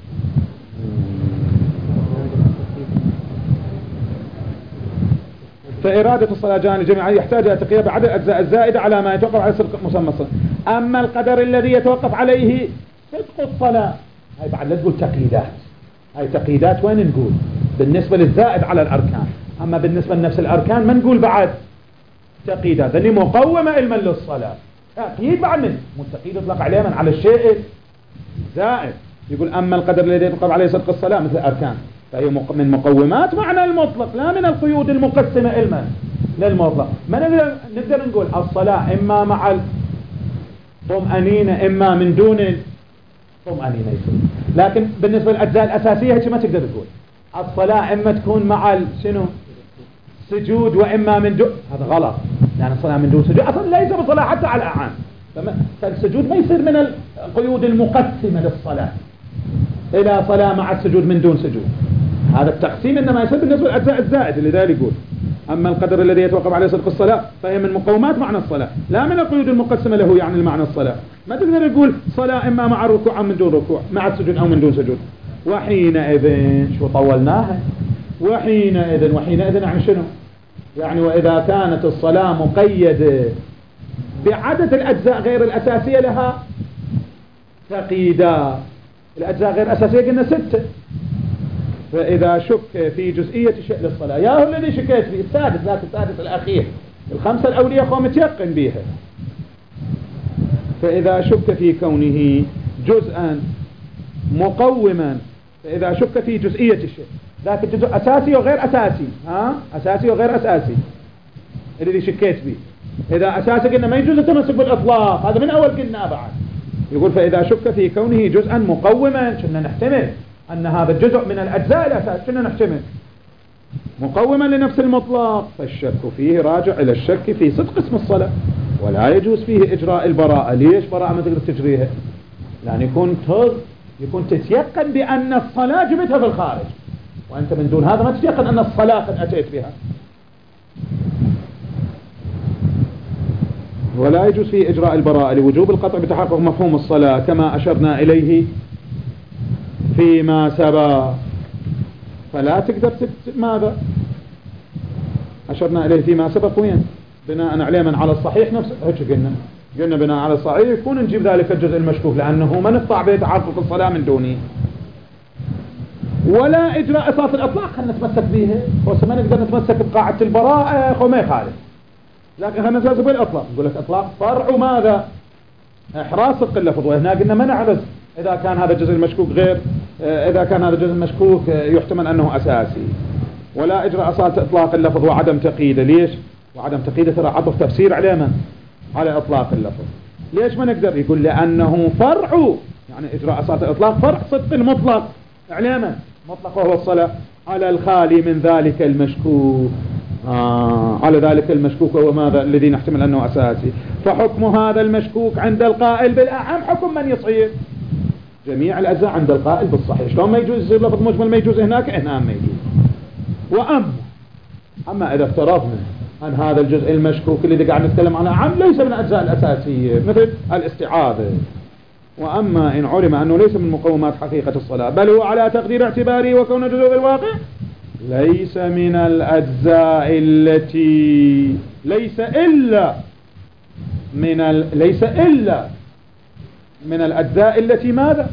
فإرادة الصلاة جانب جميعا يحتاج إلى تقييد بعدد الأجزاء الزائدة على ما يتوقف عليه صدق مسمى الصلاة. أما القدر الذي يتوقف عليه صدق الصلاة هاي بعد لا تقول تقييدات هاي تقييدات وين نقول بالنسبة للزائد على الأركان. أما بالنسبة لنفس الأركان ما نقول بعد تقييدات ذني مقومة علما للصلاة تقييد بعد من متقييد يطلق عليه من على الشيء زائد. يقول أما القدر الذي يتوقف عليه صدق الصلاة مثل الأركان فهي من مقومات معنى المطلق لا من القيود المقسمة علما للمطلق. ما نقدر نقدر نقول الصلاة إما مع الطمأنينة إما من دون الطمأنينة لكن بالنسبة للأجزاء الأساسية هيك ما تقدر تقول الصلاة إما تكون مع شنو سجود وإما من دون هذا غلط. يعني الصلاة من دون سجود أصلا ليس بصلاة حتى على الأعان فالسجود ما يصير من القيود المقسمة للصلاة إلى صلاة مع السجود من دون سجود. هذا التقسيم إنما يصير بالنسبة للأجزاء الزائد. لذلك يقول أما القدر الذي يتوقف عليه صدق الصلاة فهي من مقومات معنى الصلاة لا من القيود المقسمة له يعني المعنى الصلاة. ما تقدر تقول صلاة إما مع الركوع أو من دون ركوع مع السجود أو من دون سجود. وحينئذ شو طولناها وحينئذ وحينئذ يعني شنو؟ يعني وإذا كانت الصلاة مقيدة بعدد الأجزاء غير الأساسية لها تقييدا. الأجزاء غير الأساسية قلنا ستة، فإذا شك في جزئية شيء للصلاة يا هو الذي شكيت فيه السادس، ذاك السادس الأخير، الخمسة الأولية خو متيقن بها، فإذا شك في كونه جزءا مقوما، فإذا شك في جزئية الشيء، ذاك الجزء أساسي وغير أساسي، ها أساسي وغير أساسي الذي شكيت به. إذا أساسي قلنا ما يجوز التمسك بالإطلاق، هذا من أول قلنا بعد. يقول فإذا شك في كونه جزءا مقوما، كنا نحتمل أن هذا الجزء من الأجزاء الأساس، كنا نحتمل مقوما لنفس المطلق، فالشك فيه راجع إلى الشك في صدق اسم الصلاة، ولا يجوز فيه إجراء البراءة. ليش براءة ما تقدر تجريها؟ لأن يكون تظ يكون تتيقن بأن الصلاة جبتها في الخارج، وأنت من دون هذا ما تتيقن أن الصلاة قد أتيت بها. ولا يجوز فيه إجراء البراءة لوجوب القطع بتحقق مفهوم الصلاة كما أشرنا إليه فيما سبق. فلا تقدر تت... ماذا أشرنا إليه فيما سبق وين؟ بناء عليه من على الصحيح نفسه، هيك قلنا قلنا بناء على الصحيح يكون نجيب ذلك الجزء المشكوك، لأنه ما نقطع به تحقق الصلاة من دونه. ولا إجراء إصالة الإطلاق خلنا نتمسك به، وما نقدر نتمسك بقاعدة البراءة خو ما يخالف، لكن خلنا نتمسك بالإطلاق. نقول لك إطلاق فرع ماذا؟ إحراز صدق اللفظ، وهنا قلنا ما نعرز إذا كان هذا الجزء المشكوك غير إذا كان هذا الجزء المشكوك يحتمل أنه أساسي. ولا إجراء إصالة إطلاق اللفظ وعدم تقييده. ليش؟ وعدم تقييده ترى عطف تفسير على من؟ على إطلاق اللفظ. ليش ما نقدر؟ يقول لأنه فرع، يعني إجراء إصالة الإطلاق فرع صدق المطلق على من؟ مطلق وهو الصلاة، على الخالي من ذلك المشكوك، آه على ذلك المشكوك وهو ماذا؟ الذي نحتمل أنه أساسي. فحكم هذا المشكوك عند القائل بالأعم حكم من يصير جميع الأجزاء عند القائل بالصحيح. شلون ما يجوز يصير لفظ مجمل ما يجوز هناك، هنا ما يجوز. وأما أما إذا افترضنا أن هذا الجزء المشكوك الذي قاعد نتكلم عنه عام ليس من الأجزاء الأساسية مثل الاستعاذة، وأما إن علم أنه ليس من مقومات حقيقة الصلاة بل هو على تقدير اعتباره وكون جزء الواقع ليس من الأجزاء التي ليس إلا من ال... ليس إلا من الأجزاء التي ماذا؟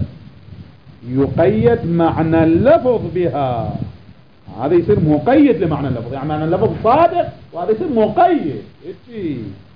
يقيد معنى اللفظ بها. هذا يصير مقيد لمعنى اللفظ، يعني معنى اللفظ صادق وهذا يصير مقيد. إيش؟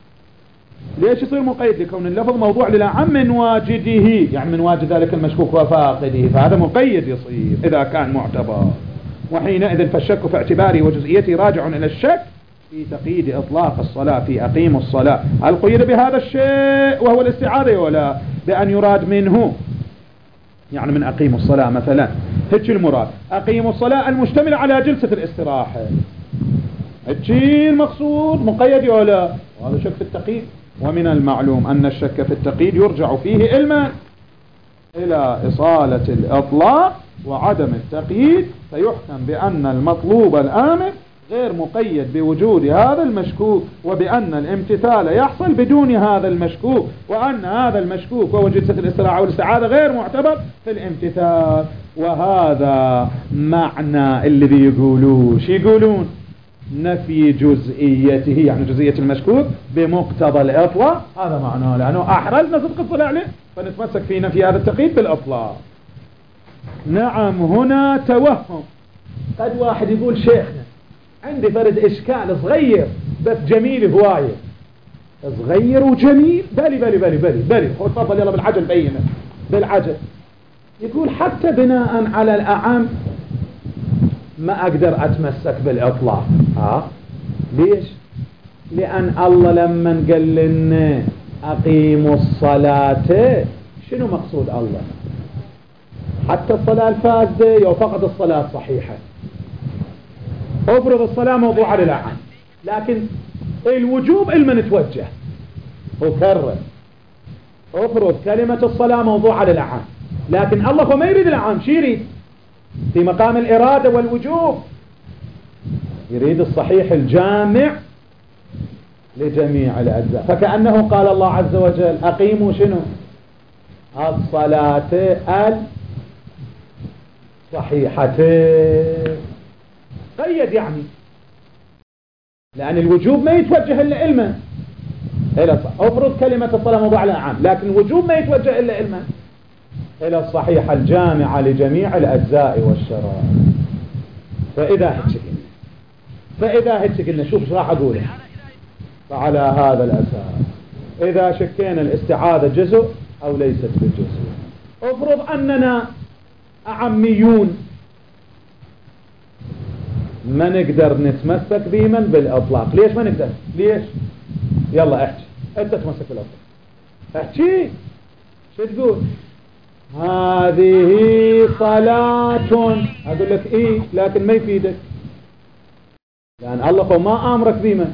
ليش يصير مقيد؟ لكون اللفظ موضوع للأعم من واجده، يعني من واجد ذلك المشكوك وفاقده، فهذا مقيد يصير إذا كان معتبر. وحينئذ فالشك في اعتباره وجزئيته راجع إلى الشك في تقييد إطلاق الصلاة في أقيم الصلاة. هل قيد بهذا الشيء وهو الاستعاذة ولا بأن يراد منه، يعني من أقيم الصلاة مثلا هيك المراد أقيم الصلاة المشتملة على جلسة الاستراحة، هيك المقصود مقيد ولا؟ هذا شك في التقييد. ومن المعلوم أن الشك في التقييد يرجع فيه علما إلى إصالة الإطلاق وعدم التقييد، فيحكم بأن المطلوب الآمر غير مقيد بوجود هذا المشكوك، وبأن الامتثال يحصل بدون هذا المشكوك، وأن هذا المشكوك وهو جلسة الاستراحة والاستعاذة غير معتبر في الامتثال. وهذا معنى الذي يقولون شو يقولون؟ نفي جزئيته، يعني جزئية المشكوك بمقتضى الإطلاق، هذا معناه، لأنه أحرزنا صدق الصلاة عليه فنتمسك في نفي هذا التقييد بالإطلاق. نعم هنا توهم. قد واحد يقول شيخنا عندي فرد إشكال صغير بس جميل هواية. صغير وجميل؟ بلي بلي بلي بلي بلي خذ تفضل يلا بالعجل بينه بالعجل. يقول حتى بناء على الأعم ما أقدر أتمسك بالإطلاق. ها ليش؟ لأن الله لما قال لنا أقيموا الصلاة شنو مقصود الله؟ حتى الصلاة الفاسدة أو فقط الصلاة الصحيحة؟ افرض الصلاة موضوعة للأعم، لكن الوجوب إلما نتوجه وكرر. افرض كلمة الصلاة موضوعة للأعم، لكن الله هو ما يريد الأعم، شو يريد؟ في مقام الإرادة والوجوب يريد الصحيح الجامع لجميع الأجزاء. فكأنه قال الله عز وجل أقيموا شنو؟ الصلاة الصحيحة. قيد يعني، لأن الوجوب ما يتوجه إلا علما إلى الصحيح. أفرض كلمة الصلاة موضوع لها عام، لكن الوجوب ما يتوجه إلا علما إلى الصحيحة الجامعة لجميع الأجزاء والشرائع. فإذا هتشكلنا فإذا هتشكلنا شوف ايش راح أقوله. فعلى هذا الأساس إذا شكينا الاستعاذة جزء أو ليست بجزء، افرض أننا أعميون ما نقدر نتمسك بمن بالإطلاق. ليش ما نقدر؟ ليش؟ يلا احكي، انت تمسك بالإطلاق، احكي. شو تقول؟ هذه صلاة، أقول لك إيه لكن ما يفيدك، لأن الله ما أمرك بما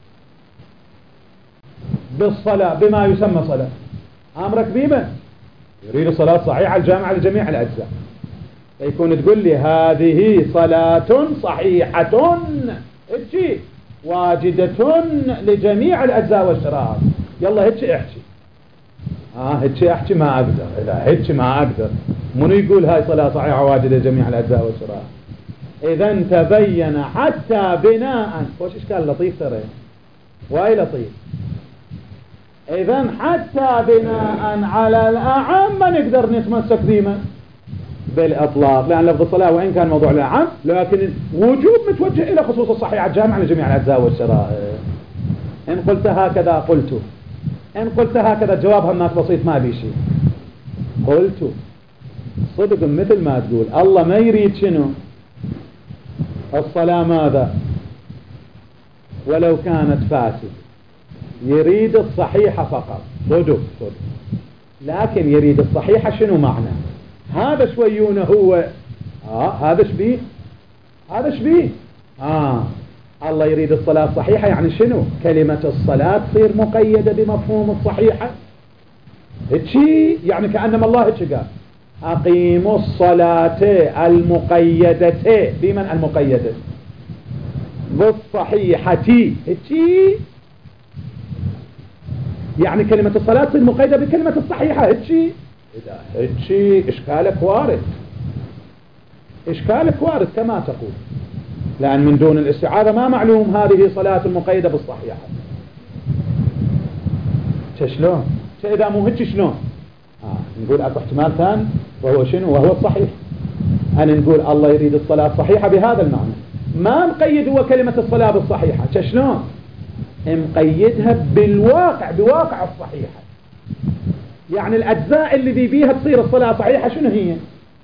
بالصلاة بما يسمى صلاة، أمرك بما يريد الصلاة صحيحة الجامعة لجميع الأجزاء، فيكون تقول لي هذه صلاة صحيحة احكي واجدة لجميع الأجزاء والشرائع. يلا هتشي احكي. اه هتشي احكي ما اقدر، اذا هتشي ما اقدر منو يقول هاي صلاة صحيحة واجدة لجميع الأجزاء والشرائع؟ اذا تبين حتى بناء، وش اشكال لطيف ترى، واي لطيف. اذا حتى بناء على الأعم ما نقدر نتمسك بما بالإطلاق، لأن لفظ الصلاة وإن كان موضوع الأعم لكن وجوب متوجه إلى خصوص الصحيحة الجامعة لجميع الأجزاء والشرائع. إن قلت هكذا قلت، إن قلت هكذا جوابها الناس بسيط ما بي شيء. قلت صدق مثل ما تقول الله ما يريد شنو الصلاة ماذا ولو كانت فاسد، يريد الصحيحة فقط، صدق صدق، لكن يريد الصحيحة شنو معنى؟ هذا شويونه هو آه هذا شبيه هذا شبيه آه الله يريد الصلاة صحيحة، يعني شنو؟ كلمة الصلاة تصير مقيدة بمفهوم الصحيحة. هتشي يعني كأنما الله هتشي قال أقيموا الصلاة المقيدة بمن المقيدة بالصحيحة. هتشي يعني كلمة الصلاة تصير مقيدة بكلمة الصحيحة. هتشي هتشي إشكالك وارد، إشكالك وارد كما تقول، لأن من دون الاستعاذة ما معلوم هذه صلاة المقيدة بالصحيحة. شلون؟ إذا مو هيك شلون؟ آه. نقول أكو احتمال ثاني وهو شنو؟ وهو الصحيح. أنا نقول الله يريد الصلاة صحيحة بهذا المعنى، ما مقيد هو كلمة الصلاة بالصحيحة. شلون؟ مقيدها بالواقع، بواقع الصحيحة. يعني الأجزاء اللي دي بيها تصير الصلاة صحيحة شنو هي؟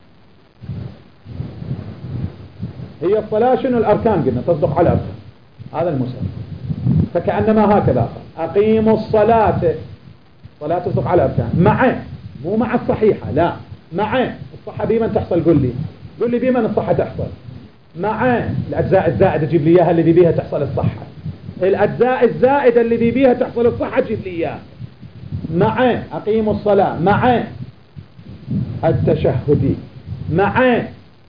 هي الصلاة شنو الأركان؟ قلنا تصدق على الأركان، هذا المسلم. فكأنما هكذا أقيموا الصلاة، صلاة تصدق على الأركان مع، مو مع الصحيحة، لا مع الصحة بمن تحصل. قل لي قل لي بمن الصحة تحصل؟ مع الأجزاء الزائدة جيب لي إياها اللي دي بيها تحصل الصحة. الأجزاء الزائدة اللي دي بيها تحصل الصحة جيب لي إياها. مع أقيموا الصلاة مع التشهد مع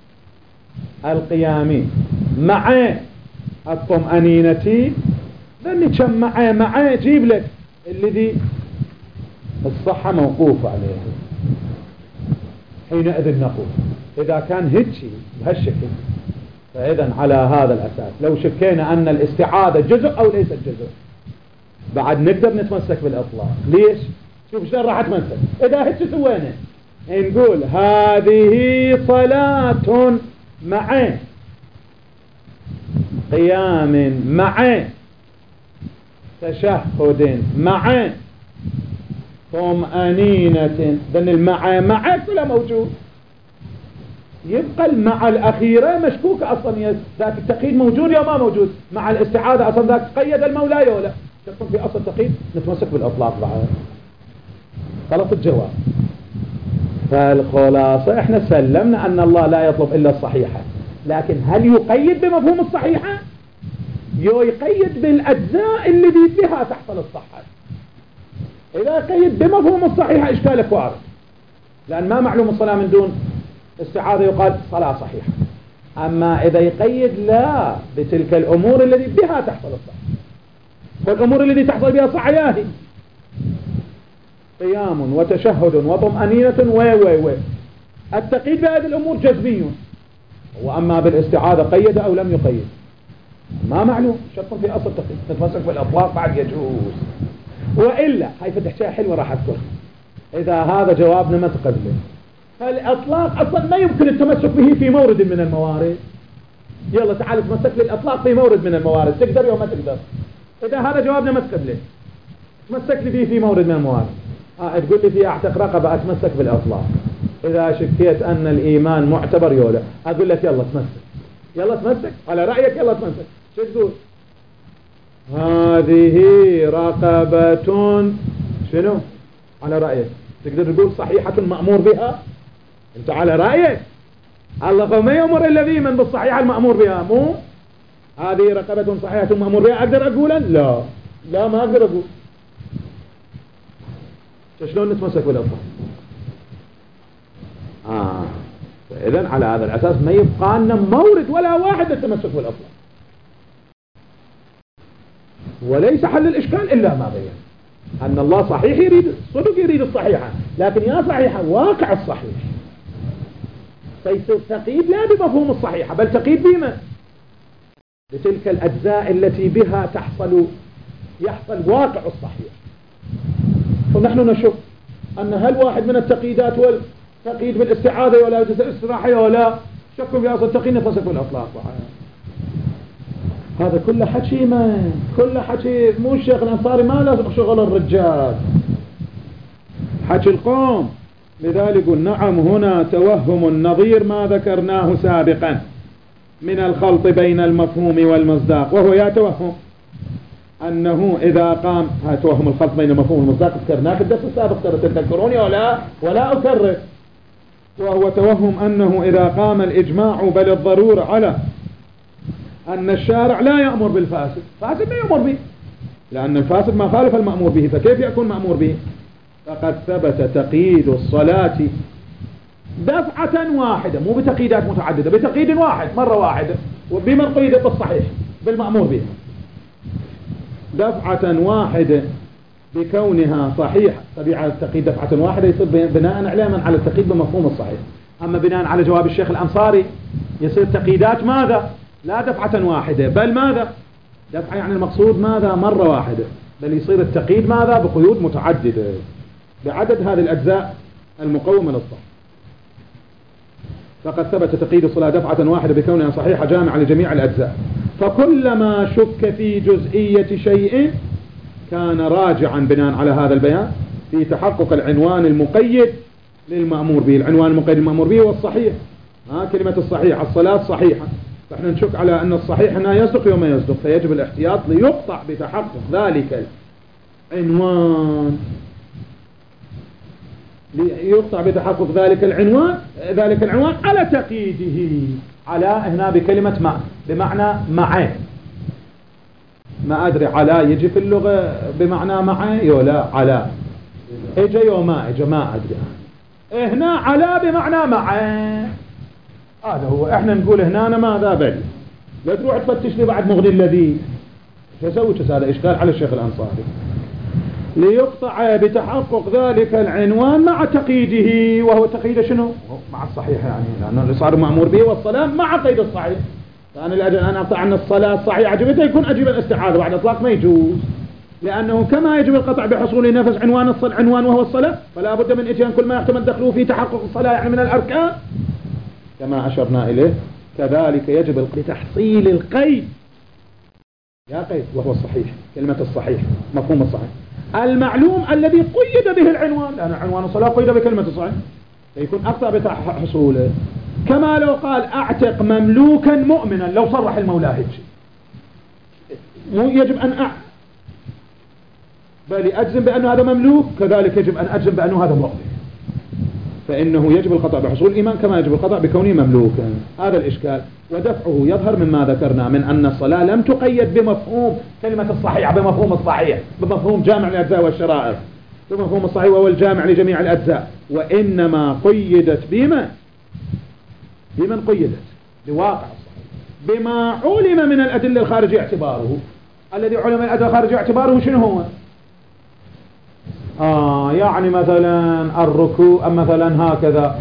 القيام مع الطمأنينة، ذني كم مع مع جيب لك اللي دي الصحة موقوفة عليها. حينئذ نقول إذا كان هيك بهالشكل، فإذا على هذا الأساس لو شكينا أن الاستعاذة جزء أو ليست جزء بعد نقدر نتمسك بالإطلاق. ليش؟ شوف شلون راح أتمسك إذا هيك سوينا. نقول هذه صلاة مع قيام مع تشهد مع طمأنينة، ذن المع مع كله موجود، يبقى المع الأخيرة مشكوكة أصلا. ذاك التقييد موجود يا ما موجود؟ مع الاستعاذة أصلا ذاك قيد المولى ولا تكون في أصل تقييد نتمسك بالأطلاق بعد. غلط الجواب. فالخلاصة احنا سلمنا أن الله لا يطلب إلا الصحيحة، لكن هل يقيد بمفهوم الصحيحة؟ يقيد بالأجزاء اللي بها تحصل الصحة. إذا قيد بمفهوم الصحيحة إشكالك وارد، لأن ما معلوم الصلاة من دون استعاذة يقال صلاة صحيحة. أما إذا يقيد لا بتلك الأمور التي بها تحصل الصحة، والأمور التي تحصل بها صحة ياهي قيام وتشهد وطمأنينة و و و التقييد بهذه الأمور جزمي، وأما بالاستعاذة قيد أو لم يقيد ما معلوم، شرط في أصل تقييد. نتمسك بالإطلاق بعد يجوز، وإلا هاي فتح شيء حلوة راح أذكرها. إذا هذا جوابنا ما تقبله، فالإطلاق أصلا ما يمكن التمسك به في مورد من الموارد. يلا تعال تمسك للإطلاق في مورد من الموارد، تقدر يوم ما تقدر. إذا هذا جوابنا ما تقبله، تمسك لي فيه في مورد من الموارد. آه تقول لي في أعتق رقبة، أتمسك بالإطلاق. إذا شكيت أن الإيمان معتبر يولا، أقول لك يلا تمسك، يلا تمسك على رأيك، يلا تمسك. شو تقول؟ هذه رقبة شنو؟ على رأيك تقدر تقول صحيحة مأمور بها؟ أنت على رأيك الله ما يأمر إلا بمن بالصحيحة المأمور بها، مو هذه رقبة صحيحة مأمور بها. أقدر أقولا؟ لا لا ما أقدر أقول. شلون نتمسك بالأطلاق؟ آه إذن على هذا الأساس ما يبقى لنا مورد ولا واحد للتمسك بالأطلاق، وليس حل الإشكال إلا ما بين أن الله صحيح يريد صدق، يريد الصحيحة، لكن يا صحيحة واقع الصحيح، فيصير تقييد لا بمفهوم الصحيحة بل تقييد بما بتلك الأجزاء التي بها تحصل يحصل واقع الصحيح. ونحن نشوف أن هل واحد من التقييدات والتقييد بالاستعاذة ولا الاستراحة ولا شك في أصل التقييد نتصف بالأطلاق. هذا كله حكي، ما كله حكي، مو الشيخ الأنصاري ما لازم شغل الرجال، حكي القوم. لذلك نعم هنا توهم النظير ما ذكرناه سابقا من الخلط بين المفهوم والمصداق، وهو يتوهم أنه إذا قام توهم الخلط بين المفهوم والمصداق ذكرناه في الدرس السابق، تذكروني ولا ولا أكرر. وهو توهم أنه إذا قام الإجماع بل الضرورة على أن الشارع لا يأمر بالفاسد، فاسد ما يأمر به لأن الفاسد ما خالف المأمور به، فكيف يكون مأمور به؟ فقد ثبت تقييد الصلاة دفعة واحدة، مو بتقييدات متعددة، بتقييد واحد مرة واحدة، وبمن قيد بالصحيح بالمأمور به دفعة واحدة بكونها صحيحة. طبيعة التقييد دفعة واحدة يصير بناء على على التقييد بمفهوم الصحيح. أما بناء على جواب الشيخ الأنصاري يصير تقييدات ماذا؟ لا دفعة واحدة بل ماذا؟ دفعة يعني المقصود ماذا؟ مرة واحدة، بل يصير التقييد ماذا؟ بقيود متعددة بعدد هذه الأجزاء المقومة للصح. فقد ثبت تقييد الصلاة دفعة واحدة بكونها صحيحة جامعة لجميع الأجزاء، فكلما شك في جزئية شيء كان راجعا بناء على هذا البيان في تحقق العنوان المقيد للمأمور به. العنوان المقيد للمأمور به والصحيح، ها كلمة الصحيح الصلاة صحيحة، فإحنا نشك على أن الصحيح هنا يصدق وما يصدق، فيجب الاحتياط ليقطع بتحقق ذلك العنوان ليقطع بتحقق ذلك العنوان ذلك العنوان على تقييده، على هنا بكلمة مع بمعنى معه. ما أدري على يجي في اللغة بمعنى معه ولا على اجا وما اجا ما أدري. هنا على بمعنى معه، هذا هو. احنا نقول هنا أنا ماذا بل لا تروح تفتش لي بعد مغني الذي تسوي هذا إشكال على الشيخ الأنصاري. ليقطع بتحقق ذلك العنوان مع تقييده، وهو تقييد شنو؟ مع الصحيح، يعني لأنه اللي صار مأمور به والصلاة مع قيد الصحيح. فأنا الأجل أنا أقطع عن الصلاة الصحيحة متى يكون أجيب الاستعاذة بعد إطلاق ما يجوز، لأنه كما يجب القطع بحصول نفس عنوان الصلاة عنوان وهو الصلاة، فلا بد من إتيان كل ما يحتمل دخله في تحقق الصلاة يعني من الأركان كما أشرنا إليه. كذلك يجب بتحصيل القيد يا قيد وهو الصحيح، كلمة الصحيح مفهوم الصحيح المعلوم الذي قيد به العنوان، لأن عنوان الصلاة قيد بكلمة الصحيح فيكون أقطع بحصوله. كما لو قال أعتق مملوكا مؤمنا، لو صرح المولى هيك مو يجب أن أع بل أجزم بأنه هذا مملوك، كذلك يجب أن أجزم بأنه هذا مؤمن، فإنه يجب القطع بحصول الإيمان كما يجب القطع بكونه مملوكا. هذا الإشكال، ودفعه يظهر مما ذكرنا من أن الصلاة لم تقيد بمفهوم كلمة الصحيح، بمفهوم الصحيح، بمفهوم جامع الأجزاء والشرائع، بمفهوم الصحيح وهو الجامع لجميع الأجزاء، وإنما قيدت بما بمن قيدت بواقع الصحيح بما علم من الأدلة الخارجية اعتباره. الذي علم من الأدلة الخارجية اعتباره شنو هو؟ آه يعني مثلا الركوع مثلا هكذا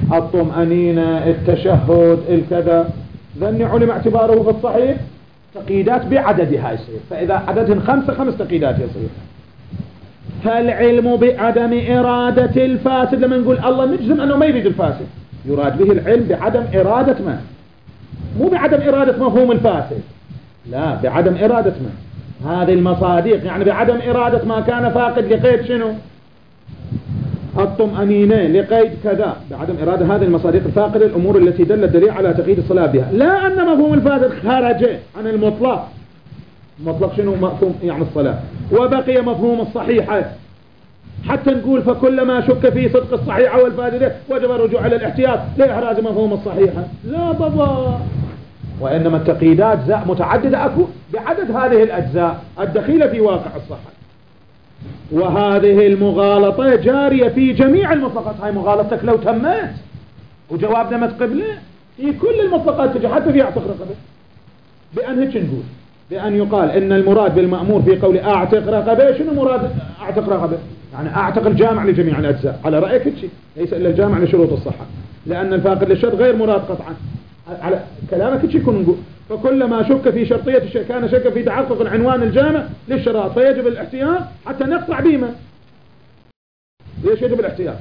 الطمأنينة، التشهد، الكذا، ذني علم اعتباره في الصحيح تقييدات بعددها يصير. فإذا عددهن خمسة خمس تقييدات يصير. فالعلم بعدم إرادة الفاسد، لما نقول الله نجزم أنه ما يريد الفاسد، يراد به العلم بعدم إرادة ما، مو بعدم إرادة مفهوم الفاسد، لا، بعدم إرادة ما. هذه المصادق يعني بعدم إرادة ما كان فاقد لقيد شنو؟ الطمأنينة، لقيد كذا، بعدم إرادة هذه المصادق الفاقدة الأمور التي دل الدليل على تقييد الصلاة بها. لا أن مفهوم الفاسد خرج عن المطلق. المطلق شنو مفهوم يعني الصلاة، وبقي مفهوم الصحيحة، حتى نقول فكلما شك في صدق الصحيحة والفاسدة وجب الرجوع إلى الاحتياط لإحراز مفهوم الصحيحة. لا بابا، وإنما التقييدات متعددة أكو بعدد هذه الأجزاء الدخيلة في واقع الصحة. وهذه المغالطة جارية في جميع المطلقات. هاي مغالطتك لو تمت وجوابنا مت قبله في كل المطلقات تجي، حتى في اعتق رقبة، بأن هيك نقول، بأن يقال إن المراد بالمأمور في قول أعتق رقبة، شنو مراد أعتق رقبة؟ يعني أعتق الجامع لجميع الأجزاء على رأيك هيك، ليس إلا الجامع لشروط الصحة، لأن الفاقد للشرط غير مراد قطعا. على كلامك هيك يكون نقول فكلما شك في شرطية الشيء كان شك في تحقق العنوان الجامع للشراط، فيجب الاحتياط حتى نقطع بما. ليش يجب الاحتياط؟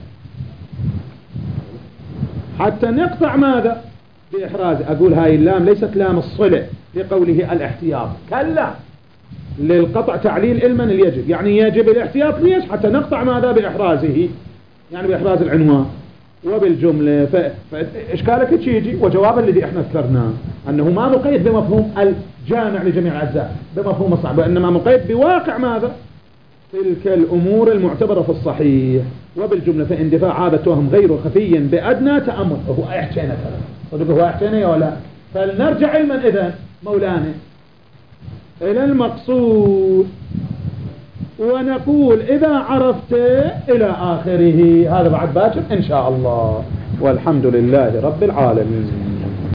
حتى نقطع ماذا؟ بإحراز. أقول هاي اللام ليست لام الصلة لقوله الاحتياط، كلا، للقطع تعليل علما اليجب، يعني يجب الاحتياط. ليش؟ حتى نقطع ماذا؟ بإحرازه، يعني بإحراز العنوان. وبالجملة فإشكالك يجي، وجوابا الذي احنا ذكرناه أنه ما مقيد بمفهوم الجامع لجميع الأجزاء بمفهوم الصعب، وإنما مقيد بواقع ماذا؟ تلك الأمور المعتبرة في الصحيح. وبالجملة فاندفاع هذا التهم غير خفي بأدنى تأمل. هو احتينا صدق، هو احتينا ولا؟ فلنرجع علما إذن مولانا إلى المقصود، ونقول إذا عرفت إلى آخره. هذا بعد باكر إن شاء الله، والحمد لله رب العالمين.